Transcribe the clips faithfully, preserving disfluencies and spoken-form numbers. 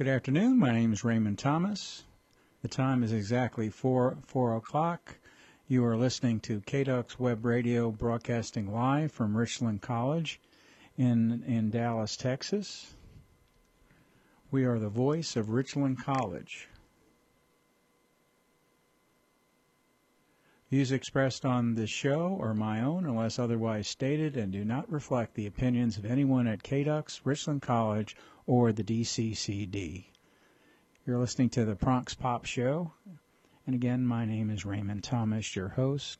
Good afternoon. My name is Raymond Thomas. The time is exactly four four o'clock. You are listening to K D U X Web Radio, broadcasting live from Richland College in in Dallas, Texas. We are the voice of Richland College. Views expressed on this show are my own unless otherwise stated and do not reflect the opinions of anyone at K D U X, Richland College, or the D C C D. You're listening to the Bronx Pop Show, and again, my name is Raymond Thomas, your host.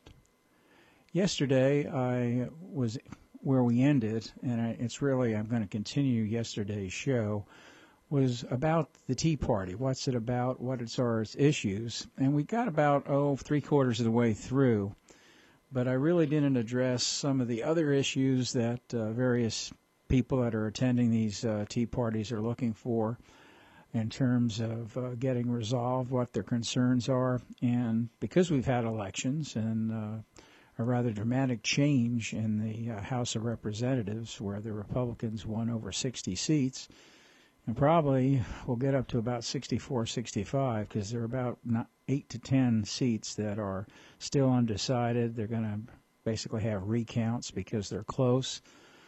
Yesterday, I was where we ended, and I, it's really, I'm going to continue yesterday's show, was about the Tea Party. What's it about? What are its issues? And we got about, oh, three quarters of the way through, but I really didn't address some of the other issues that uh, various people that are attending these uh, Tea Parties are looking for in terms of uh, getting resolved, what their concerns are. And because we've had elections and uh, a rather dramatic change in the uh, House of Representatives where the Republicans won over sixty seats, and probably we'll get up to about sixty-four, sixty-five, because there are about not eight to ten seats that are still undecided. They're going to basically have recounts because they're close.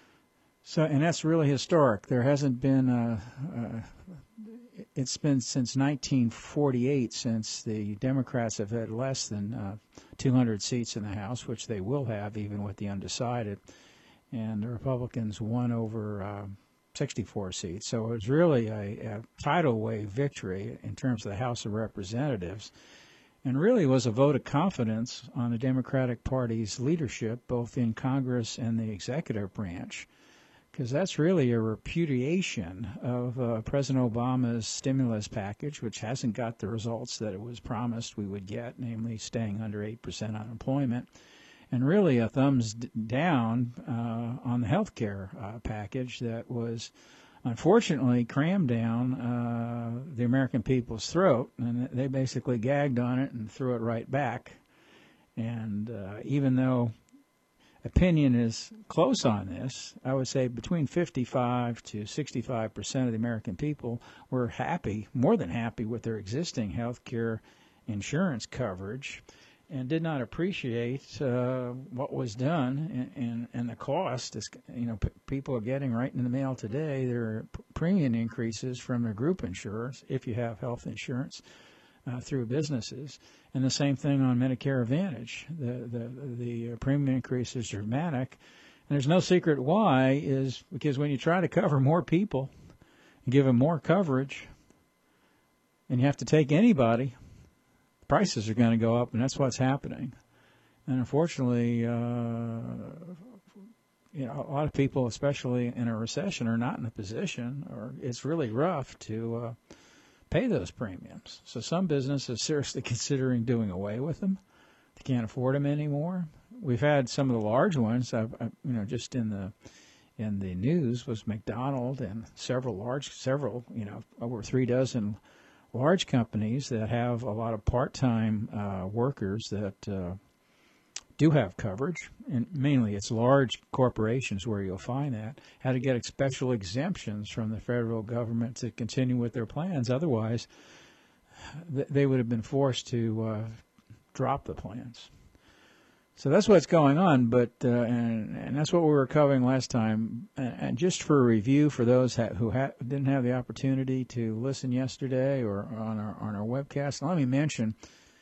So, and that's really historic. There hasn't been a, a it's been since nineteen forty-eight since the Democrats have had less than uh, two hundred seats in the House, which they will have even with the undecided, and the Republicans won over uh, sixty-four seats. So it was really a, a tidal wave victory in terms of the House of Representatives, and really was a vote of confidence on the Democratic Party's leadership, both in Congress and the executive branch, because that's really a repudiation of uh, President Obama's stimulus package, which hasn't got the results that it was promised we would get, namely staying under eight percent unemployment, and really a thumbs d- down uh, on the health care uh, package that was unfortunately crammed down uh, the American people's throat, and they basically gagged on it and threw it right back. And uh, even though opinion is close on this, I would say between fifty-five to sixty-five percent of the American people were happy, more than happy, with their existing health care insurance coverage, and did not appreciate uh, what was done, and, and, and the cost is, you know, p- people are getting right in the mail today. There are p- premium increases from their group insurers if you have health insurance uh, through businesses, and the same thing on Medicare Advantage. The the the premium increase is dramatic, and there's no secret why. Is because when you try to cover more people, and give them more coverage, and you have to take anybody, prices are going to go up, and that's what's happening. And unfortunately, uh, you know, a lot of people, especially in a recession, are not in a position, or it's really rough to uh, pay those premiums. So some businesses are seriously considering doing away with them. They can't afford them anymore. We've had some of the large ones, I've, I, you know, just in the in the news was McDonald and several large, several, you know, over three dozen large companies that have a lot of part-time uh, workers that uh, do have coverage, and mainly it's large corporations where you'll find that, had to get special exemptions from the federal government to continue with their plans. Otherwise, th- they would have been forced to uh, drop the plans. So that's what's going on, but uh, and, and that's what we were covering last time. And, and just for a review, for those ha- who ha- didn't have the opportunity to listen yesterday or on our on our webcast, let me mention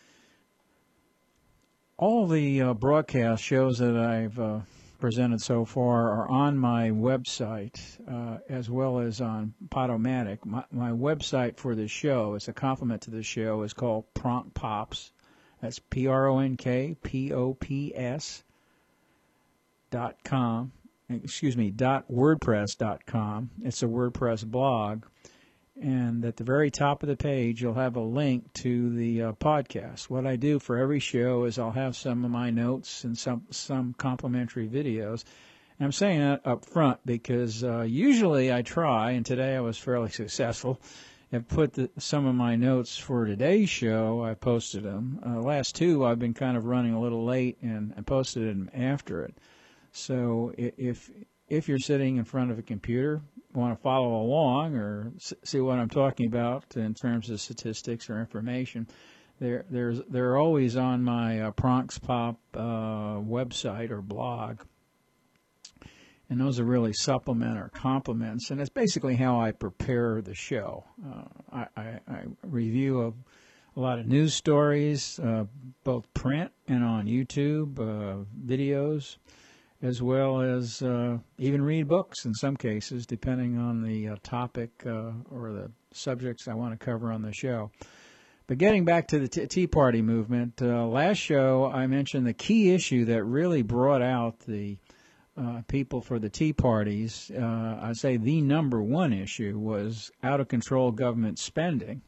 all the uh, broadcast shows that I've uh, presented so far are on my website, uh, as well as on Podomatic. My, my website for the show, as a complement to the show, is called Pronk Pops. That's P R O N K P O P S dot com. Excuse me, dot WordPress dot com. It's a WordPress blog. And at the very top of the page, you'll have a link to the uh, podcast. What I do for every show is I'll have some of my notes and some, some complimentary videos. And I'm saying that up front because uh, usually I try, and today I was fairly successful, I've put the, some of my notes for today's show. I posted them. Uh, last two, I've been kind of running a little late, and I posted them after it. So if if you're sitting in front of a computer, want to follow along or see what I'm talking about in terms of statistics or information, they're, there's, they're always on my uh, Pronx Pop uh, website or blog. And those are really supplement or complements, and it's basically how I prepare the show. Uh, I, I, I review a, a lot of news stories, uh, both print and on YouTube, uh, videos, as well as uh, even read books in some cases, depending on the uh, topic uh, or the subjects I want to cover on the show. But getting back to the t- Tea Party movement, uh, last show I mentioned the key issue that really brought out the Uh, people for the Tea Parties. uh, I'd say the number one issue was out-of-control government spending.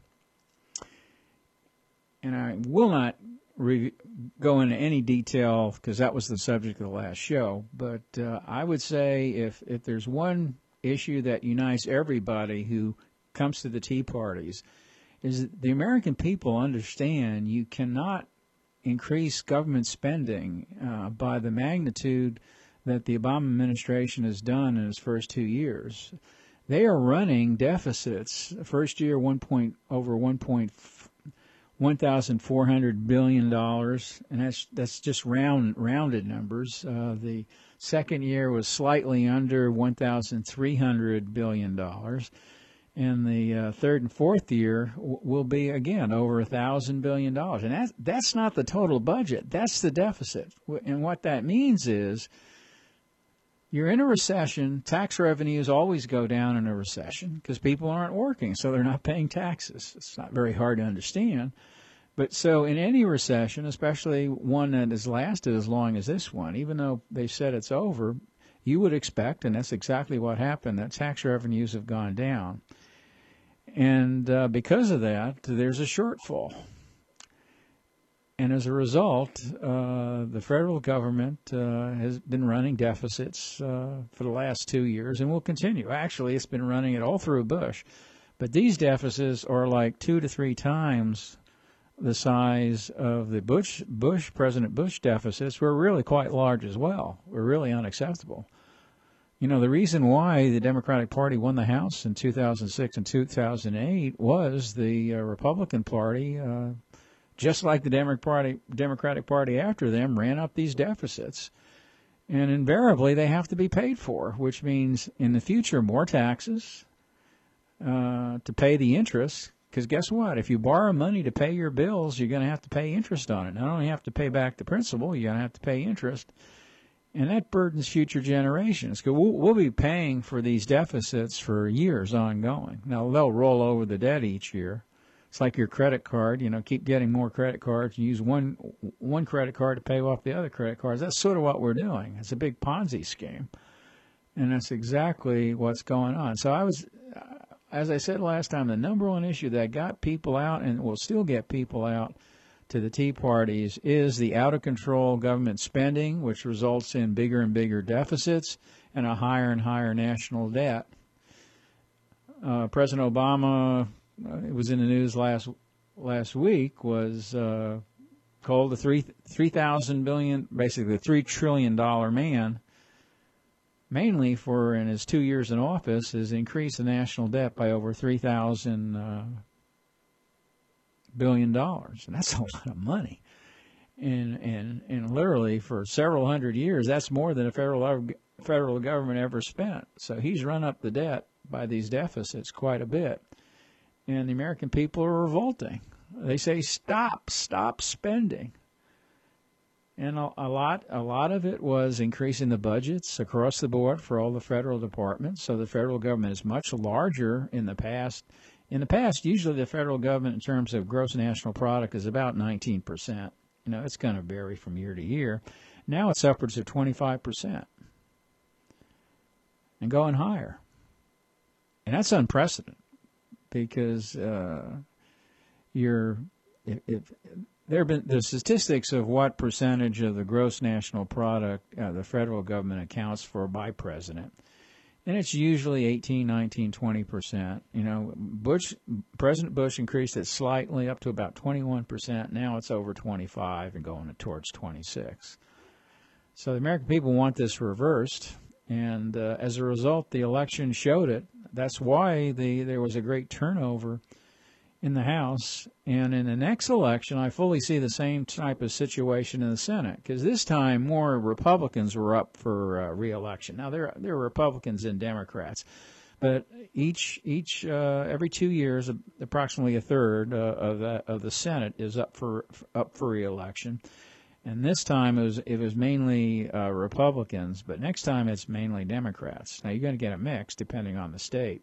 And I will not re- go into any detail because that was the subject of the last show, but uh, I would say if, if there's one issue that unites everybody who comes to the Tea Parties, is that the American people understand you cannot increase government spending uh, by the magnitude that the Obama administration has done in its first two years. They are running deficits. First year, one point over one point one thousand four hundred billion dollars, and that's that's just round rounded numbers. Uh, the second year was slightly under one thousand three hundred billion dollars, and the uh, third and fourth year w- will be again over a thousand billion dollars. And that's that's not the total budget. That's the deficit. And what that means is, you're in a recession. Tax revenues always go down in a recession because people aren't working, so they're not paying taxes. It's not very hard to understand. But so in any recession, especially one that has lasted as long as this one, even though they said it's over, you would expect, and that's exactly what happened, that tax revenues have gone down. And uh, because of that, there's a shortfall. And as a result, uh, the federal government uh, has been running deficits uh, for the last two years and will continue. Actually, it's been running it all through Bush. But these deficits are like two to three times the size of the Bush, Bush, President Bush deficits. Were really quite large as well. Were really unacceptable. You know, the reason why the Democratic Party won the House in two thousand six and two thousand eight was the uh, Republican Party, uh, just like the Democratic Democratic Party after them, ran up these deficits. And invariably, they have to be paid for, which means in the future, more taxes uh, to pay the interest. Because guess what? If you borrow money to pay your bills, you're going to have to pay interest on it. Not only have to pay back the principal, you're going to have to pay interest. And that burdens future generations. Because we'll, we'll be paying for these deficits for years ongoing. Now, they'll roll over the debt each year. It's like your credit card, you know, keep getting more credit cards and use one one credit card to pay off the other credit cards. That's sort of what we're doing. It's a big Ponzi scheme. And that's exactly what's going on. So I was, as I said last time, the number one issue that got people out and will still get people out to the Tea Parties is the out-of-control government spending, which results in bigger and bigger deficits and a higher and higher national debt. Uh, President Obama, Uh, it was in the news last last week, was uh, called the three three thousand billion, basically the three trillion dollar man, mainly for in his two years in office, has increased the national debt by over three thousand uh, billion dollars, and that's a lot of money. And and and literally for several hundred years, that's more than a federal federal government ever spent. So he's run up the debt by these deficits quite a bit. And the American people are revolting. They say, stop, stop spending. And a, a lot a lot of it was increasing the budgets across the board for all the federal departments. So the federal government is much larger in the past. In the past, usually the federal government in terms of gross national product is about nineteen percent. You know, it's going to vary from year to year. Now it's upwards of twenty-five percent and going higher. And that's unprecedented. Because uh, you're, if, if there have been the statistics of what percentage of the gross national product uh, the federal government accounts for by president, and it's usually eighteen, nineteen, twenty percent. You know, Bush, President Bush increased it slightly up to about twenty-one percent. Now it's over twenty-five and going towards twenty-six. So the American people want this reversed. And uh, as a result, the election showed it. that's why the there was a great turnover in the House. And in the next election, I fully see the same type of situation in the Senate, because this time more Republicans were up for uh, re-election. Now, there there were Republicans and Democrats, but each each uh, every two years, approximately a third uh, of the of the Senate is up for up for re-election. And this time it was it was mainly uh, Republicans, but next time it's mainly Democrats. Now you're going to get a mix depending on the state.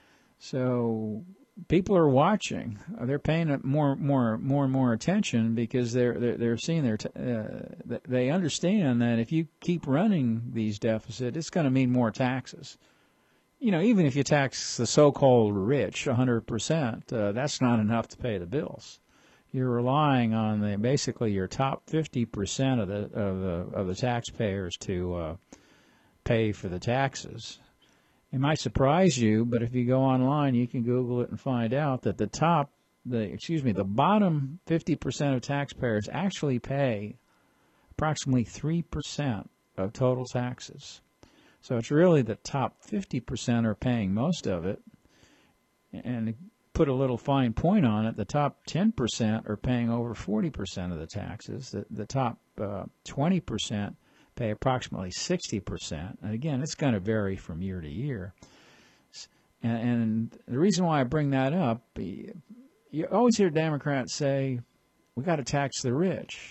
So people are watching. They're paying more, more, more and more attention, because they're they're, they're seeing their. T- uh, they understand that if you keep running these deficits, it's going to mean more taxes. You know, even if you tax the so-called rich one hundred percent, uh, that's not enough to pay the bills. You're relying on the basically your top fifty percent of the of the of the taxpayers to uh, pay for the taxes. It might surprise you, but if you go online, you can Google it and find out that the top, the excuse me, the bottom fifty percent of taxpayers actually pay approximately three percent of total taxes. So it's really the top fifty percent are paying most of it. And to put a little fine point on it, the top ten percent are paying over forty percent of the taxes. The, the top uh, twenty percent pay approximately sixty percent. And again, it's going to vary from year to year. And, and the reason why I bring that up, you always hear Democrats say, we got to tax the rich.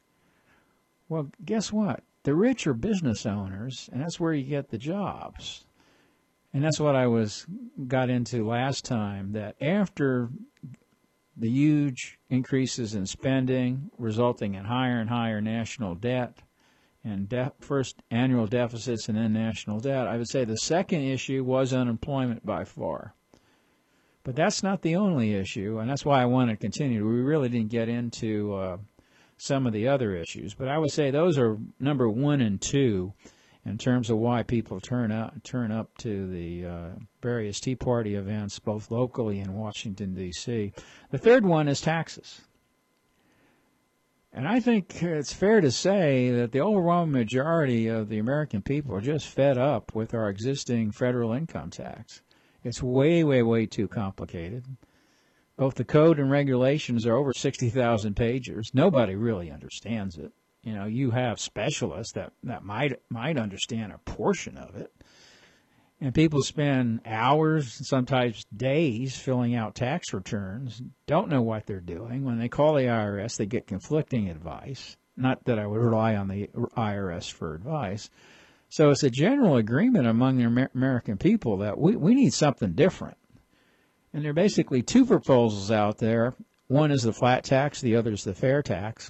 Well, guess what? The rich are business owners, and that's where you get the jobs. And that's what I was got into last time, that after the huge increases in spending resulting in higher and higher national debt, and de- first annual deficits and then national debt, I would say the second issue was unemployment by far. But that's not the only issue, and that's why I want to continue. We really didn't get into uh, some of the other issues, but I would say those are number one and two in terms of why people turn out turn up to the uh, various Tea Party events, both locally in Washington, D C The third one is taxes. And I think it's fair to say that the overwhelming majority of the American people are just fed up with our existing federal income tax. It's way, way, way too complicated. Both the code and regulations are over sixty thousand pages. Nobody really understands it. You know, you have specialists that, that might might understand a portion of it. And people spend hours, sometimes days, filling out tax returns, don't know what they're doing. When they call the I R S, they get conflicting advice. Not that I would rely on the I R S for advice. So it's a general agreement among the Amer- American people that we, we need something different. And there are basically two proposals out there. One is the flat tax, the other is the fair tax.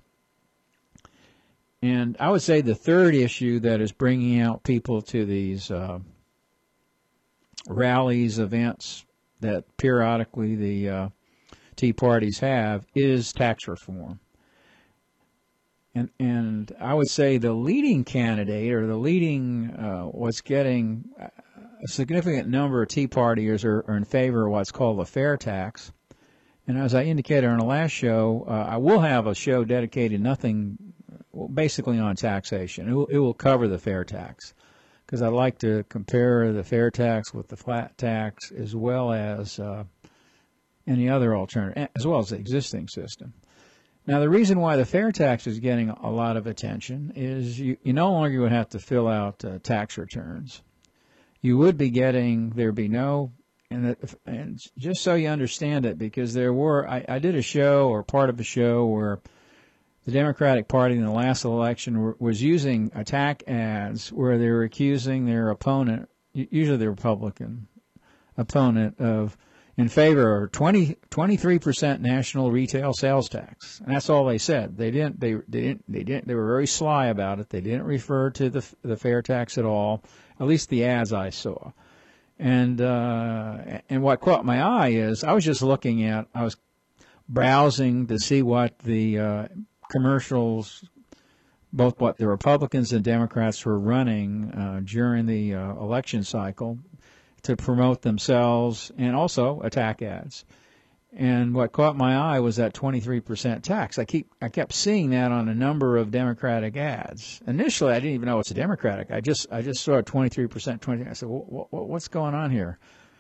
And I would say the third issue that is bringing out people to these uh, rallies, events that periodically the uh, Tea Parties have is tax reform. And and I would say the leading candidate, or the leading, uh, what's getting a significant number of Tea Partiers are, are in favor of what's called the fair tax. And as I indicated on the last show, uh, I will have a show dedicated nothing, well, basically on taxation. It will, it will cover the fair tax, because I like to compare the fair tax with the flat tax, as well as uh, any other alternative, as well as the existing system. Now, the reason why the fair tax is getting a lot of attention is you, you no longer would have to fill out uh, tax returns. You would be getting, there'd be no, and, and just so you understand it, because there were, I, I did a show, or part of a show, where the Democratic Party in the last election were, was using attack ads where they were accusing their opponent, usually the Republican opponent, of in favor of twenty, twenty-three percent national retail sales tax. And that's all they said. They didn't, they, they didn't, they didn't, they were very sly about it. They didn't refer to the, the fair tax at all, at least the ads I saw. And, uh, and what caught my eye is I was just looking at, I was browsing to see what the, uh, commercials, both what the Republicans and Democrats were running, uh, during the, uh, election cycle, to promote themselves, and also attack ads. And what caught my eye was that twenty-three percent tax. I keep I kept seeing that on a number of Democratic ads. Initially, I didn't even know it's a Democratic. I just I just saw twenty-three percent, twenty. I said, what, what, what's going on here?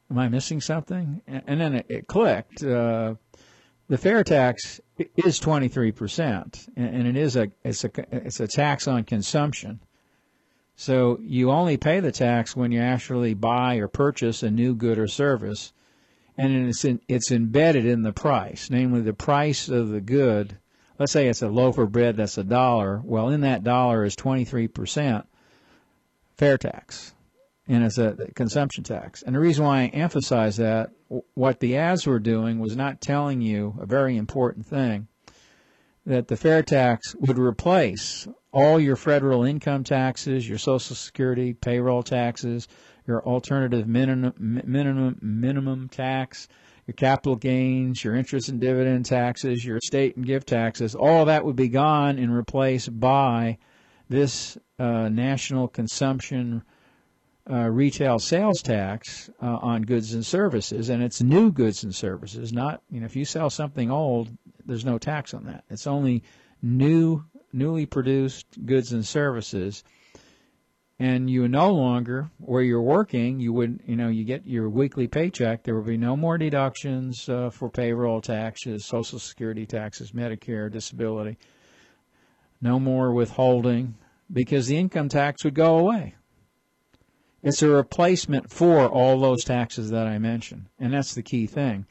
am I missing something? And then it, it clicked. Uh, the fair tax is twenty-three percent, and it is a it's a it's a tax on consumption. So you only pay the tax when you actually buy or purchase a new good or service, and it's in, it's embedded in the price, namely the price of the good. Let's say it's a loaf of bread that's a dollar. Well, in that dollar is twenty-three percent fair tax, and it's a consumption tax. And the reason why I emphasize that, what the ads were doing was not telling you a very important thing, that the fair tax would replace all your federal income taxes, your Social Security, payroll taxes, your alternative minimum, minimum, minimum tax, your capital gains, your interest and dividend taxes, your estate and gift taxes. All of that would be gone and replaced by this uh, national consumption uh, retail sales tax uh, on goods and services. And it's new goods and services, not, you know, if you sell something old, there's no tax on that. It's only new newly produced goods and services, and you no longer, where you're working, you would, you know, you get your weekly paycheck, there will be no more deductions uh, for payroll taxes, Social Security taxes, Medicare, disability, no more withholding, because the income tax would go away. It's a replacement for all those taxes that I mentioned, and that's the key thing.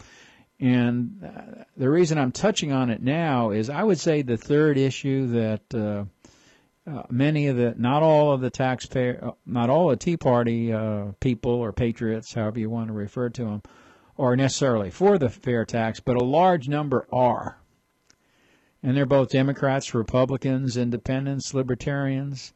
And uh, the reason I'm touching on it now is I would say the third issue that uh, uh, many of the, not all of the taxpayer, uh, not all the Tea Party uh, people or patriots, however you want to refer to them, are necessarily for the fair tax, but a large number are. And they're both Democrats, Republicans, Independents, Libertarians.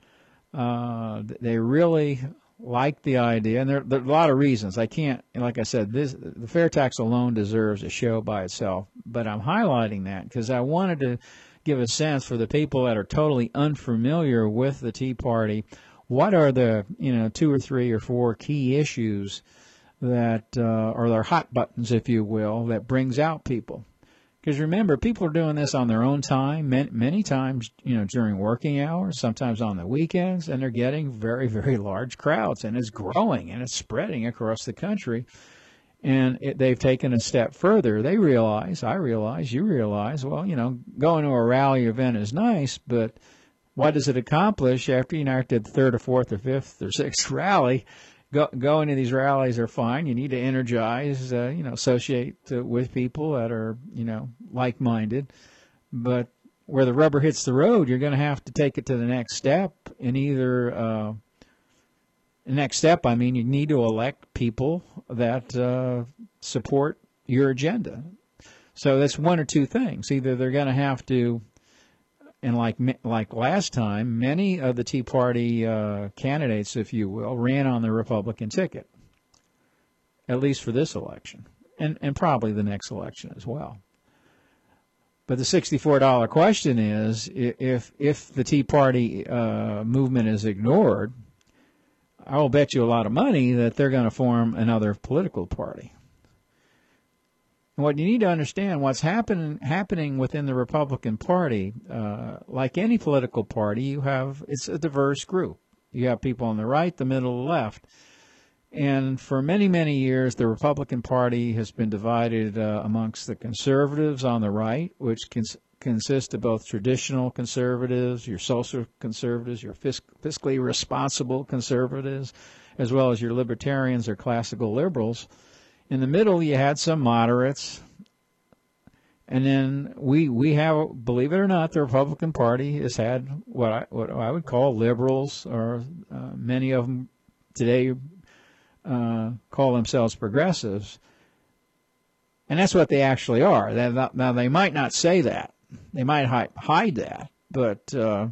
Uh, they really like the idea, and there, there are a lot of reasons. I can't, like I said, this, the fair tax alone deserves a show by itself, but I'm highlighting that because I wanted to give a sense for the people that are totally unfamiliar with the Tea Party. What are the, you know, two or three or four key issues that uh, are their hot buttons, if you will, that brings out people? Because remember, people are doing this on their own time, many, many times, you know, during working hours, sometimes on the weekends, and they're getting very, very large crowds, and it's growing, and it's spreading across the country. And it, they've taken a step further. They realize, I realize, you realize, well, you know, going to a rally event is nice, but what does it accomplish after, you know, after the third or fourth or fifth or sixth rally? Go, going to these rallies are fine. You need to energize, uh, you know, associate uh, with people that are, you know, like-minded. But where the rubber hits the road, you're going to have to take it to the next step. And either, uh, the next step, I mean, you need to elect people that uh, support your agenda. So that's one or two things. Either they're going to have to, and like like last time, many of the Tea Party uh, candidates, if you will, ran on the Republican ticket, at least for this election, and, and probably the next election as well. But the sixty-four dollar question is, if if the Tea Party uh, movement is ignored, I will bet you a lot of money that they're going to form another political party. And what you need to understand, what's happen, happening within the Republican Party, uh, like any political party, you have, it's a diverse group. You have people on the right, the middle, the left. And for many, many years, the Republican Party has been divided uh, amongst the conservatives on the right, which cons- consist of both traditional conservatives, your social conservatives, your fisc- fiscally responsible conservatives, as well as your libertarians or classical liberals. In the middle, you had some moderates, and then we we have, believe it or not, the Republican Party has had what I what I would call liberals, or uh, many of them today uh, call themselves progressives, and that's what they actually are. Not, now, they might not say that, they might hide, hide that, but uh,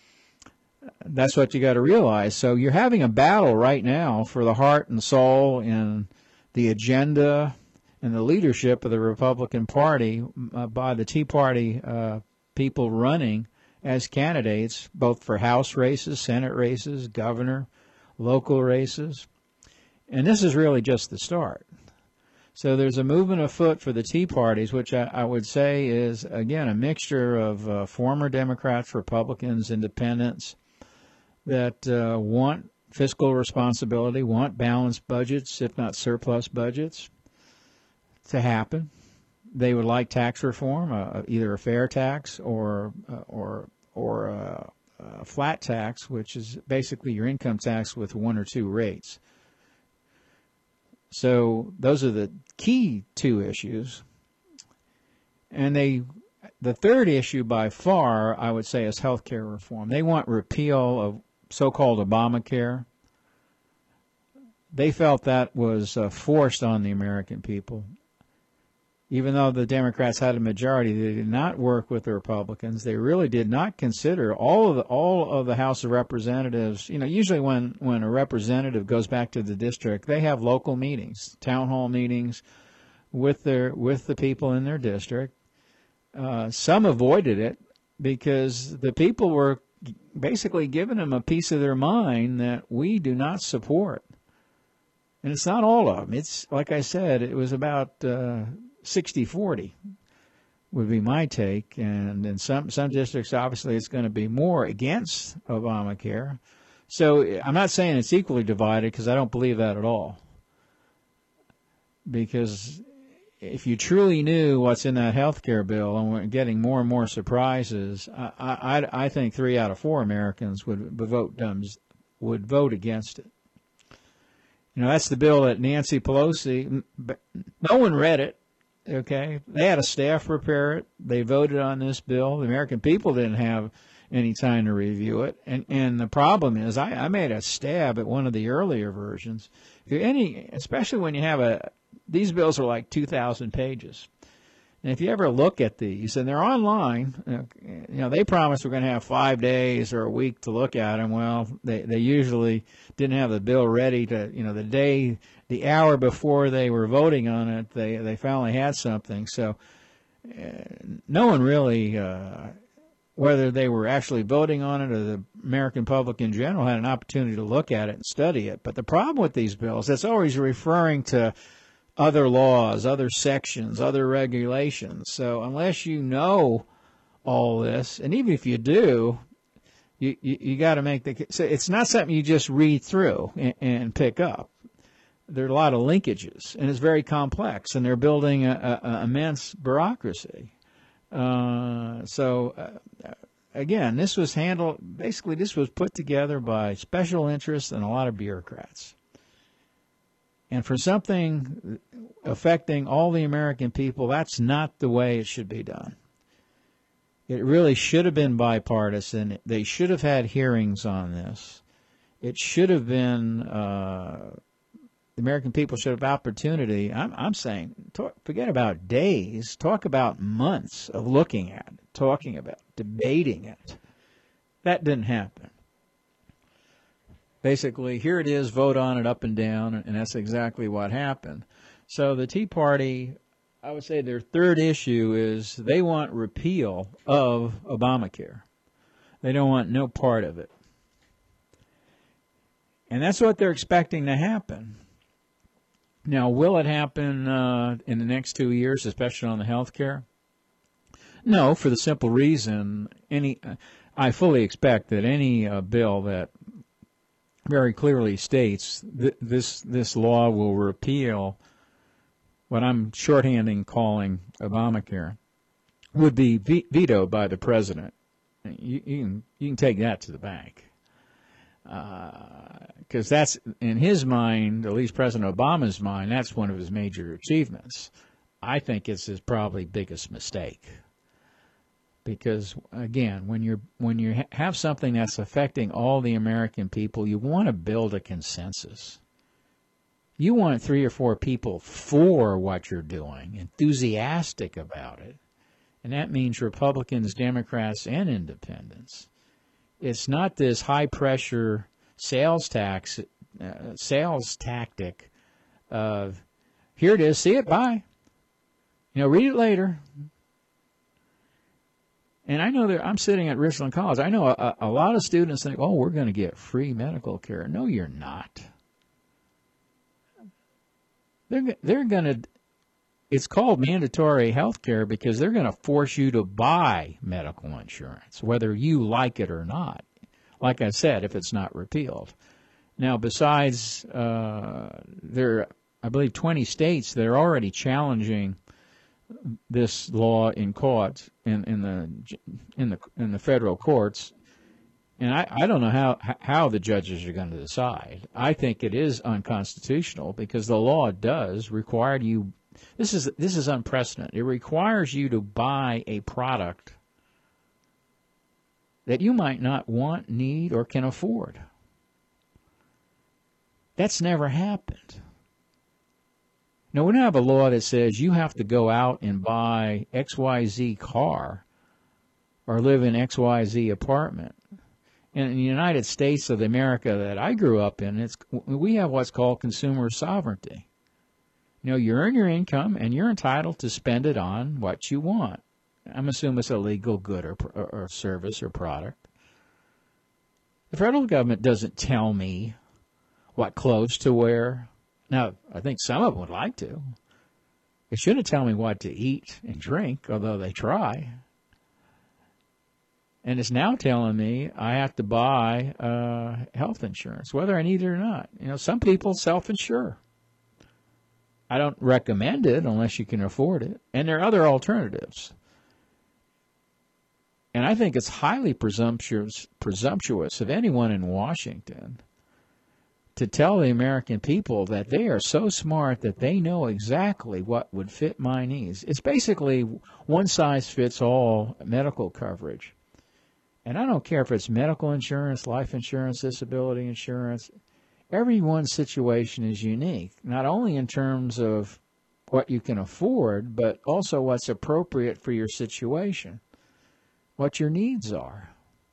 that's what you got to realize. So you're having a battle right now for the heart and soul and the agenda and the leadership of the Republican Party uh, by the Tea Party uh, people running as candidates, both for House races, Senate races, governor, local races. And this is really just the start. So there's a movement afoot for the Tea Parties, which I, I would say is, again, a mixture of uh, former Democrats, Republicans, Independents that uh, want fiscal responsibility, want balanced budgets, if not surplus budgets, to happen. They would like tax reform, uh, either a fair tax or uh, or or a, a flat tax, which is basically your income tax with one or two rates. So those are the key two issues. And they, the third issue by far, I would say, is health care reform. They want repeal of so-called Obamacare. They felt that was uh, forced on the American people. Even though the Democrats had a majority, they did not work with the Republicans. They really did not consider all of the all of the House of Representatives. You know, usually when, when a representative goes back to the district, they have local meetings, town hall meetings with their with the people in their district. Uh, some avoided it because the people were basically giving them a piece of their mind that we do not support. And it's not all of them. It's, like I said, it was about uh, sixty forty would be my take. And in some, some districts, obviously, it's going to be more against Obamacare. So I'm not saying it's equally divided because I don't believe that at all. Because if you truly knew what's in that health care bill and we're getting more and more surprises, I, I, I think three out of four Americans would vote would vote against it. You know, that's the bill that Nancy Pelosi, no one read it, okay? They had a staff prepare it. They voted on this bill. The American people didn't have any time to review it. And and the problem is I, I made a stab at one of the earlier versions. If you're any, especially when you have a, these bills are like two thousand pages. And if you ever look at these, and they're online, you know, they promised we're going to have five days or a week to look at them. Well, they, they usually didn't have the bill ready to, you know, the day, the hour before they were voting on it, they, they finally had something. So uh, no one really, uh, whether they were actually voting on it or the American public in general, had an opportunity to look at it and study it. But the problem with these bills, it's always referring to other laws, other sections, other regulations. So unless you know all this, and even if you do, you you, you got to make the. So it's not something you just read through and, and pick up. There are a lot of linkages, and it's very complex, and they're building a, a, a immense bureaucracy. Uh, so uh, again, this was handled. Basically, this was put together by special interests and a lot of bureaucrats. And for something affecting all the American people, that's not the way it should be done. It really should have been bipartisan. They should have had hearings on this. It should have been, uh, the American people should have opportunity. I'm, I'm saying, talk, forget about days. Talk about months of looking at it, talking about it, debating it. That didn't happen. Basically, here it is, vote on it up and down, and that's exactly what happened. So the Tea Party, I would say their third issue is they want repeal of Obamacare. They don't want no part of it. And that's what they're expecting to happen. Now, will it happen uh, in the next two years, especially on the health care? No, for the simple reason, any I fully expect that any uh, bill that very clearly states th- this this law will repeal what I'm shorthanding calling Obamacare would be ve- vetoed by the president. You, you can you can take that to the bank because uh, that's in his mind, at least President Obama's mind, that's one of his major achievements. I think it's his probably biggest mistake. Because again, when you're when you ha- have something that's affecting all the American people, you want to build a consensus. You want three or four people for what you're doing, enthusiastic about it, and that means Republicans, Democrats, and Independents. It's not this high pressure sales tax, uh, sales tactic of here it is, see it, bye. You know, read it later. And I know that I'm sitting at Richland College. I know a, a lot of students think, oh, we're going to get free medical care. No, you're not. They're, they're going to, it's called mandatory health care because they're going to force you to buy medical insurance, whether you like it or not. Like I said, if it's not repealed. Now, besides, uh, there are, I believe, twenty states that are already challenging this law in court, in, in the in the in the federal courts, and I, I don't know how how the judges are going to decide. I think it is unconstitutional because the law does require you. This is this is unprecedented. It requires you to buy a product that you might not want, need, or can afford. That's never happened. Now, we don't have a law that says you have to go out and buy X Y Z car or live in X Y Z apartment. In the United States of America that I grew up in, it's, we have what's called consumer sovereignty. You know, you earn your income and you're entitled to spend it on what you want. I'm assuming it's a legal good or, or, or service or product. The federal government doesn't tell me what clothes to wear. Now, I think some of them would like to. They shouldn't tell me what to eat and drink, although they try. And it's now telling me I have to buy uh, health insurance, whether I need it or not. You know, some people self-insure. I don't recommend it unless you can afford it. And there are other alternatives. And I think it's highly presumptuous, presumptuous of anyone in Washington to tell the American people that they are so smart that they know exactly what would fit my needs. It's basically one-size-fits-all medical coverage. And I don't care if it's medical insurance, life insurance, disability insurance. Everyone's situation is unique, not only in terms of what you can afford, but also what's appropriate for your situation, what your needs are.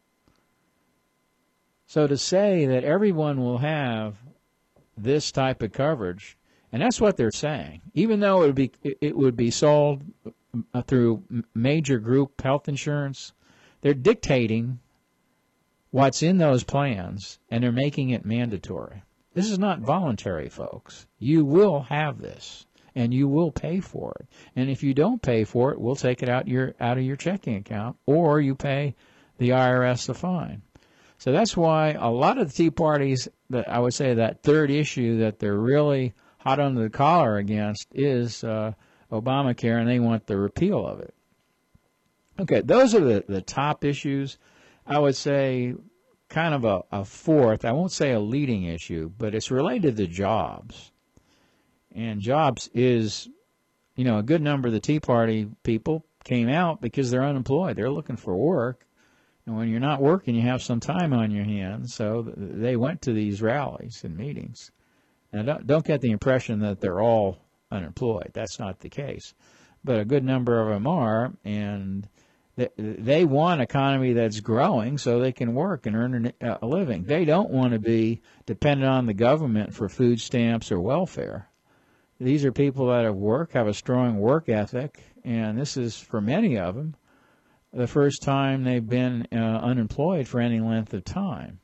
So to say that everyone will have this type of coverage, and that's what they're saying, even though it would be it would be sold through major group health insurance, they're dictating what's in those plans, and they're making it mandatory. This is not voluntary, folks. You will have this, and you will pay for it. And if you don't pay for it, we'll take it out your out of your checking account, or you pay the I R S the fine. So that's why a lot of the Tea Parties, that I would say that third issue that they're really hot under the collar against is uh, Obamacare, and they want the repeal of it. Okay, those are the, the top issues. I would say kind of a, a fourth, I won't say a leading issue, but it's related to jobs. And jobs is, you know, a good number of the Tea Party people came out because they're unemployed. They're looking for work. And when you're not working, you have some time on your hands. So they went to these rallies and meetings. Now, don't, don't get the impression that they're all unemployed. That's not the case. But a good number of them are, and they, they want an economy that's growing so they can work and earn a living. They don't want to be dependent on the government for food stamps or welfare. These are people that have work, have a strong work ethic, and this is, for many of them, the first time they've been uh, unemployed for any length of time.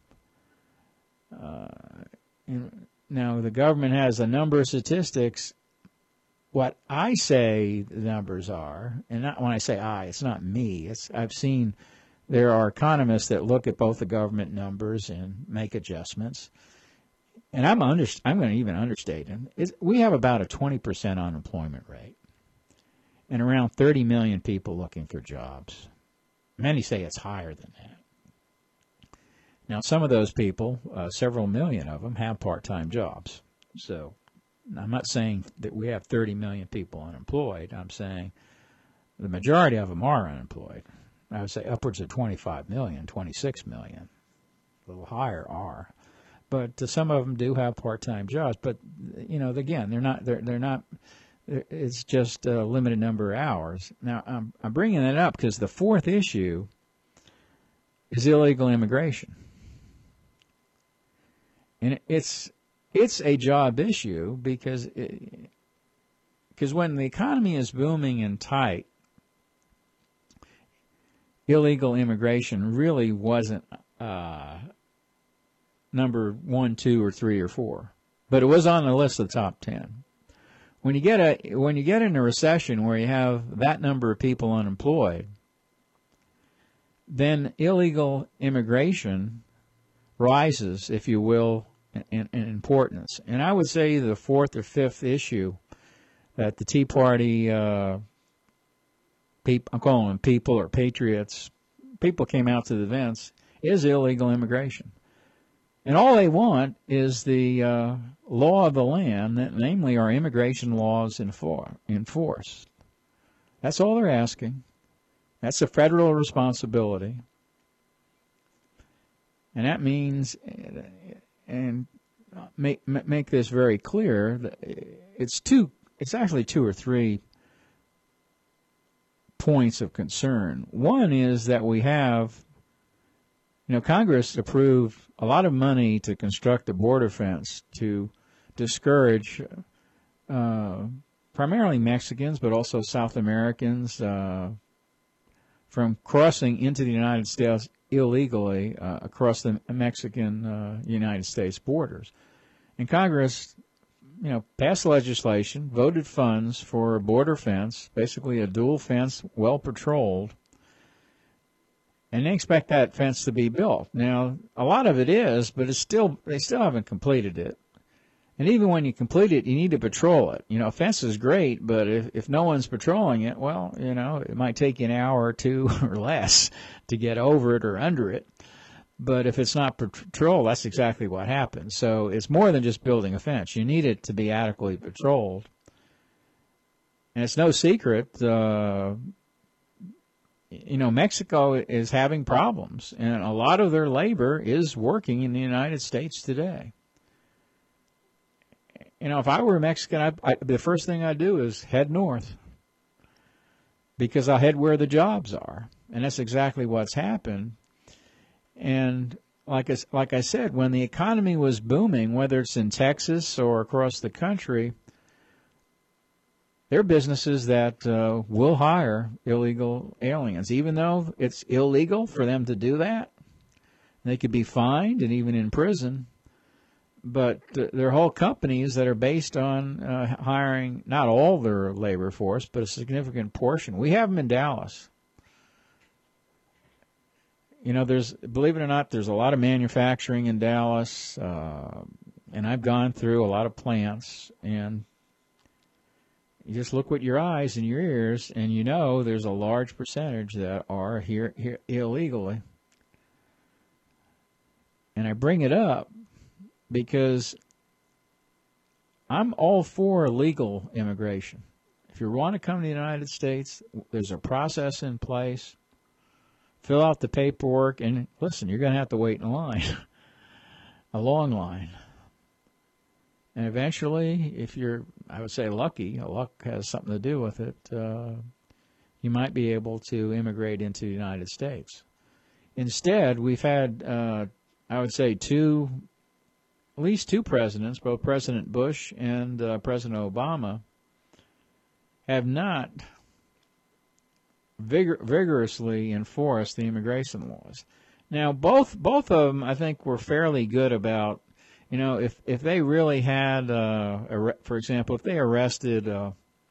Uh, now, the government has a number of statistics. What I say the numbers are, and not when I say I, it's not me. It's, I've seen there are economists that look at both the government numbers and make adjustments. And I'm under, I'm going to even understate them. It's, we have about a twenty percent unemployment rate and around thirty million people looking for jobs. Many say it's higher than that. Now, some of those people, uh, several million of them, have part-time jobs. So I'm not saying that we have thirty million people unemployed. I'm saying the majority of them are unemployed. I would say upwards of twenty-five million, twenty-six million, a little higher are. But uh, some of them do have part-time jobs. But, you know, again, they're not, they're, they're not, it's just a limited number of hours. Now, I'm, I'm bringing that up because the fourth issue is illegal immigration. And it's it's a job issue because it, because when the economy is booming and tight, illegal immigration really wasn't uh, number one, two, or three, or four, but it was on the list of the top ten. When you get a when you get in a recession where you have that number of people unemployed, then illegal immigration rises, if you will, and, and importance. And I would say the fourth or fifth issue that the Tea Party, uh, people, I'm calling them people or patriots, people came out to the events, is illegal immigration. And all they want is the uh, law of the land, that, namely our immigration laws enfor- enforced. That's all they're asking. That's a federal responsibility. And that means, and make make this very clear, that it's two, it's actually two or three points of concern. One is that we have, you know, Congress approved a lot of money to construct a border fence to discourage uh, primarily Mexicans, but also South Americans uh, from crossing into the United States illegally uh, across the Mexican uh, United States borders. And Congress, you know, passed legislation, voted funds for a border fence, basically a dual fence, well patrolled. And they expect that fence to be built. Now, a lot of it is, but it's still they still haven't completed it. And even when you complete it, you need to patrol it. You know, a fence is great, but if, if no one's patrolling it, well, you know, it might take you an hour or two or less to get over it or under it. But if it's not patrolled, that's exactly what happens. So it's more than just building a fence. You need it to be adequately patrolled. And it's no secret, uh, you know, Mexico is having problems, and a lot of their labor is working in the United States today. You know, if I were a Mexican, I, I, the first thing I'd do is head north, because I'll head where the jobs are, and that's exactly what's happened. And like I, like I said, when the economy was booming, whether it's in Texas or across the country, there are businesses that uh, will hire illegal aliens, even though it's illegal for them to do that. They could be fined and even in prison. But th- there are whole companies that are based on uh, hiring not all their labor force, but a significant portion. We have them in Dallas. You know, there's, believe it or not, there's a lot of manufacturing in Dallas, uh, and I've gone through a lot of plants, and you just look with your eyes and your ears, and you know there's a large percentage that are here, here illegally. And I bring it up because I'm all for legal immigration. If you want to come to the United States, there's a process in place. Fill out the paperwork, and listen, you're going to have to wait in line, a long line. And eventually, if you're, I would say, lucky, luck has something to do with it, uh, you might be able to immigrate into the United States. Instead, we've had, uh, I would say, two, at least two presidents, both President Bush and uh, President Obama, have not vigor- vigorously enforced the immigration laws. Now, both both of them, I think, were fairly good about, you know, if, if they really had, uh, ar- for example, if they arrested uh,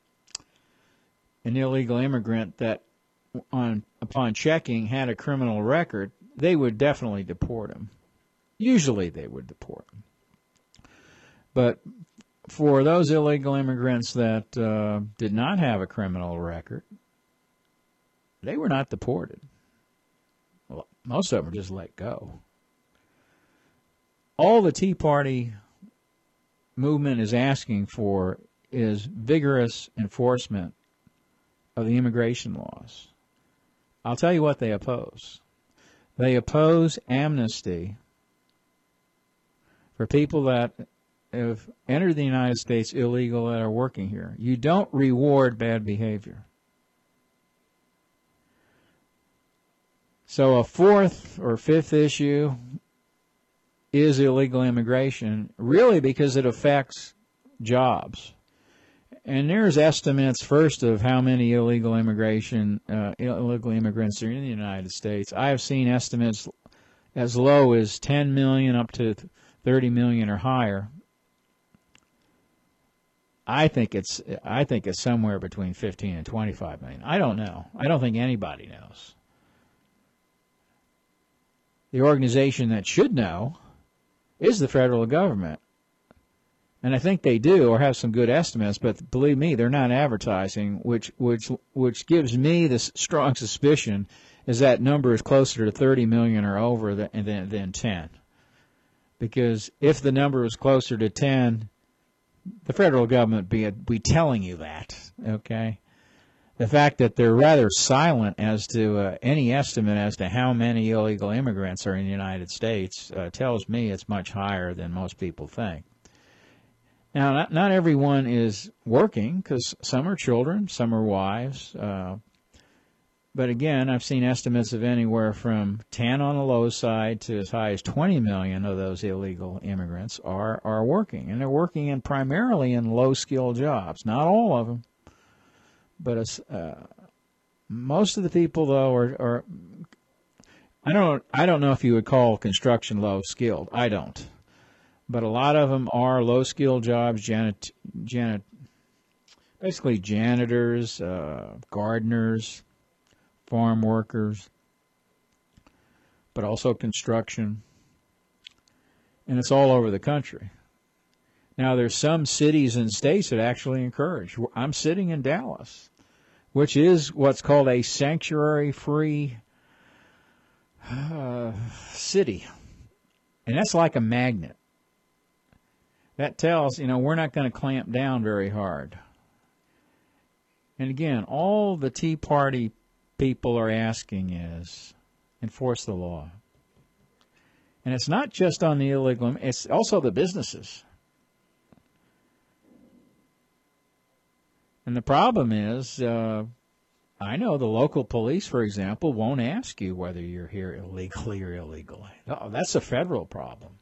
an illegal immigrant that, on upon checking, had a criminal record, they would definitely deport him. Usually they would deport him. But for those illegal immigrants that uh, did not have a criminal record, they were not deported. Well, most of them were just let go. All the Tea Party movement is asking for is vigorous enforcement of the immigration laws. I'll tell you what they oppose. They oppose amnesty for people that have entered the United States illegal that are working here. You don't reward bad behavior. So a fourth or fifth issue is illegal immigration, really because it affects jobs. And there's estimates, first, of how many illegal immigration, uh, illegal immigrants are in the United States. I have seen estimates as low as ten million up to thirty million or higher. I think it's I think it's somewhere between fifteen and twenty-five million. I don't know. I don't think anybody knows. The organization that should know is the federal government. And I think they do, or have some good estimates, but believe me, they're not advertising, which which which gives me this strong suspicion is that number is closer to thirty million or over than than, than ten. Because if the number was closer to ten, the federal government be be telling you that, okay? The fact that they're rather silent as to uh, any estimate as to how many illegal immigrants are in the United States uh, tells me it's much higher than most people think. Now, not, not everyone is working, because some are children, some are wives. Uh, but again, I've seen estimates of anywhere from ten on the low side to as high as twenty million of those illegal immigrants are, are working. And they're working in primarily in low-skilled jobs. Not all of them. But uh, most of the people, though, are, are I don't I don't know if you would call construction low-skilled. I don't. But a lot of them are low-skilled jobs, janet, janet, basically janitors, uh, gardeners, farm workers, but also construction. And it's all over the country. Now, there's some cities and states that actually encourage. I'm sitting in Dallas, which is what's called a sanctuary-free uh, city. And that's like a magnet. That tells, you know, we're not going to clamp down very hard. And again, all the Tea Party people are asking is enforce the law. And it's not just on the illegal, it's also the businesses. And the problem is, uh, I know the local police, for example, won't ask you whether you're here illegally or illegally. Oh, that's a federal problem.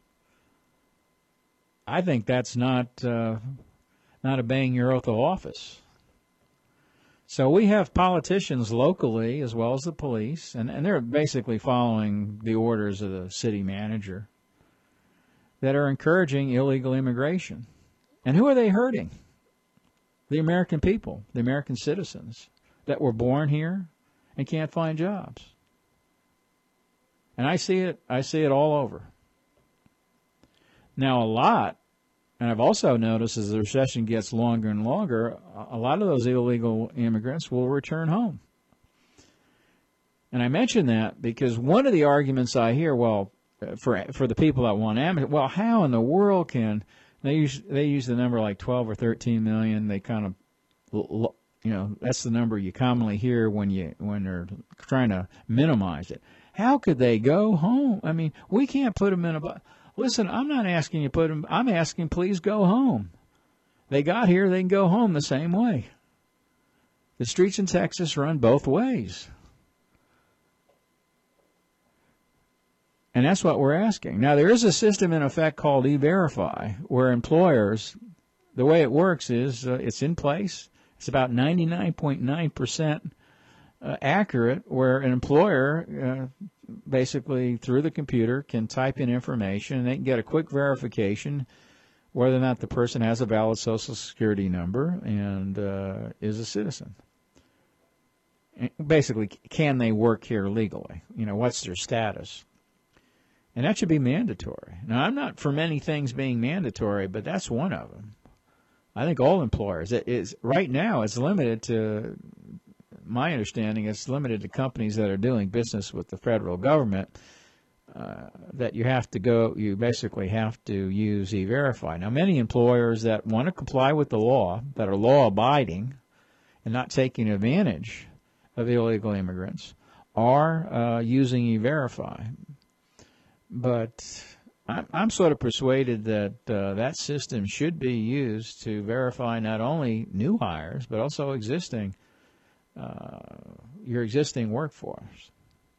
I think that's not uh, not obeying your oath of office. So we have politicians locally as well as the police, and, and they're basically following the orders of the city manager, that are encouraging illegal immigration. And who are they hurting? The American people, the American citizens that were born here and can't find jobs. And I see it, I see it all over. Now, a lot, and I've also noticed as the recession gets longer and longer, a lot of those illegal immigrants will return home. And I mention that because one of the arguments I hear, well, for for the people that want amnesty, well, how in the world can they use they use the number like twelve or thirteen million? They kind of, you know, that's the number you commonly hear when you when they're trying to minimize it. How could they go home? I mean, we can't put them in a. Listen, I'm not asking you to put them. I'm asking, please go home. They got here, they can go home the same way. The streets in Texas run both ways. And that's what we're asking. Now, there is a system in effect called E-Verify, where employers, the way it works is uh, it's in place. It's about ninety-nine point nine percent uh, accurate, where an employer uh, basically through the computer can type in information and they can get a quick verification whether or not the person has a valid Social Security number and uh, is a citizen. Basically, can they work here legally? You know, what's their status? And that should be mandatory. Now, I'm not for many things being mandatory, but that's one of them. I think all employers, it is right now it's limited to, my understanding, it's limited to companies that are doing business with the federal government, uh, that you have to go, you basically have to use E-Verify. Now, many employers that want to comply with the law, that are law-abiding and not taking advantage of illegal immigrants, are uh, using E-Verify. But I'm, I'm sort of persuaded that uh, that system should be used to verify not only new hires, but also existing uh, your existing workforce.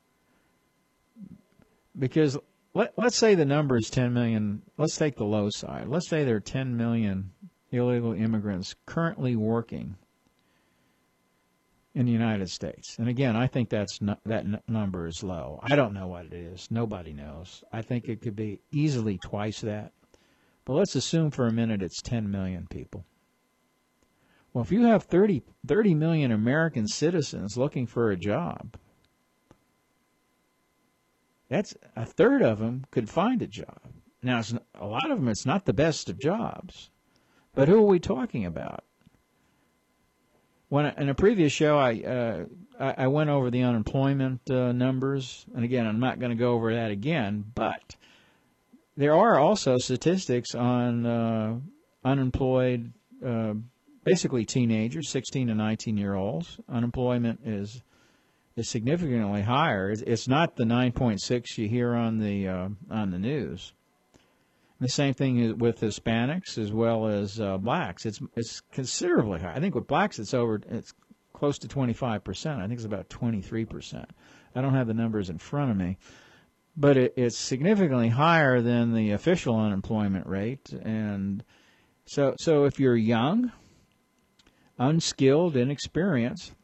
Because let, let's say the number is ten million. Let's take the low side. Let's say there are ten million illegal immigrants currently working in the United States. And again, I think that's not, that n- number is low. I don't know what it is. Nobody knows. I think it could be easily twice that. But let's assume for a minute it's ten million people. Well, if you have thirty, thirty million American citizens looking for a job, that's a third of them could find a job. now, it's, a lot of them, it's not the best of jobs. But who are we talking about? When in a previous show, I uh, I, I went over the unemployment uh, numbers, and again, I'm not going to go over that again. But there are also statistics on uh, unemployed, uh, basically teenagers, sixteen to nineteen year olds. Unemployment is is significantly higher. It's, it's not the nine point six you hear on the uh, on the news. The same thing with Hispanics as well as uh, blacks. It's it's considerably high. I think with blacks it's over it's close to twenty-five percent. I think it's about twenty-three percent. I don't have the numbers in front of me, but it, it's significantly higher than the official unemployment rate. And so so if you're young, unskilled, inexperienced,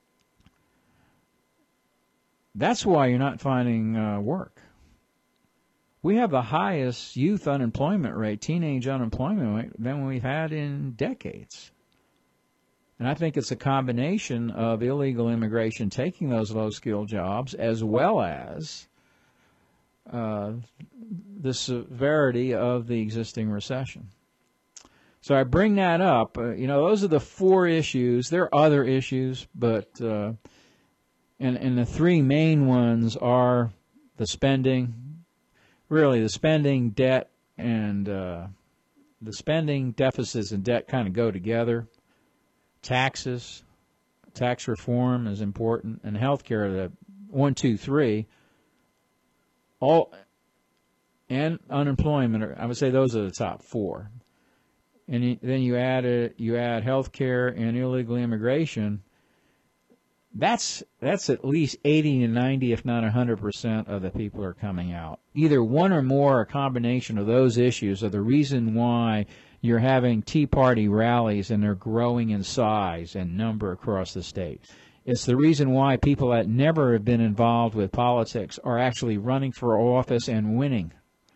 that's why you're not finding uh, work. We have the highest youth unemployment rate, teenage unemployment rate, than we've had in decades. And I think it's a combination of illegal immigration taking those low-skilled jobs as well as uh, the severity of the existing recession. So I bring that up. Uh, you know, those are the four issues. There are other issues, but uh, and, and the three main ones are the spending, really, the spending, debt, and uh, the spending, deficits, and debt kind of go together. Taxes, tax reform is important, and health care, the one, two, three, all, and unemployment, are, I would say those are the top four. And you, then you add a, you add health care and illegal immigration. That's that's at least eighty to ninety, if not one hundred percent of the people are coming out. Either one or more, or a combination of those issues are the reason why you're having Tea Party rallies and they're growing in size and number across the state. It's the reason why people that never have been involved with politics are actually running for office and winning.